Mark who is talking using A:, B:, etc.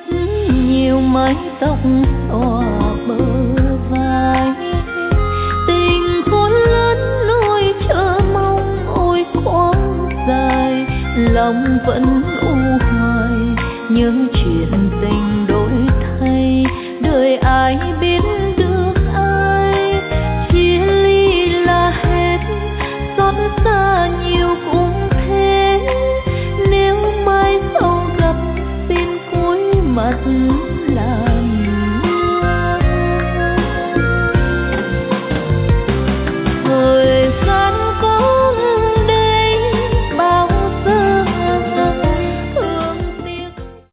A: nhiều mái tóc xõa bờ vai. Tình khôn lớn nuôi chờ mong ôi quãng dài, lòng vẫn u hoài nhớ chuyện tình đổi thay, đời ai